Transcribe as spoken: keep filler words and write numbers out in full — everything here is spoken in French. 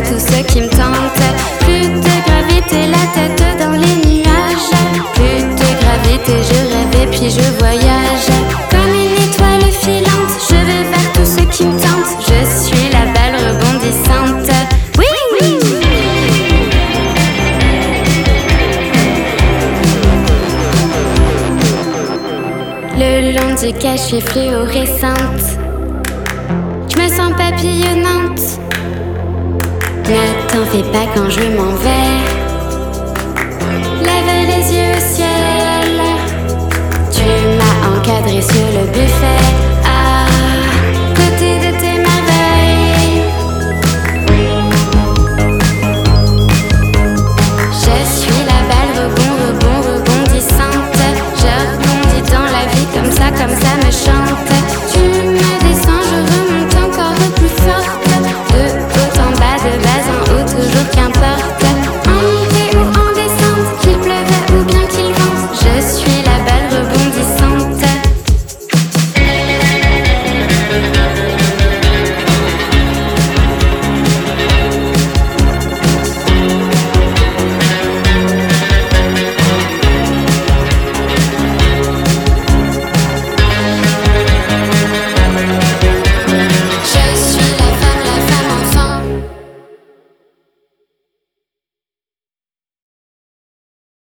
tout ce qui me tente. Plus de gravité, la tête dans les nuages. Plus de gravité, je rêve et puis je voyage. Comme une étoile filante, je vais vers tout ce qui me tente. Je suis la balle rebondissante. Oui, oui. Le long du cachet fluorescente, je me sens papillonnante. Ne t'en fais pas quand je m'en vais. Lève les yeux au ciel.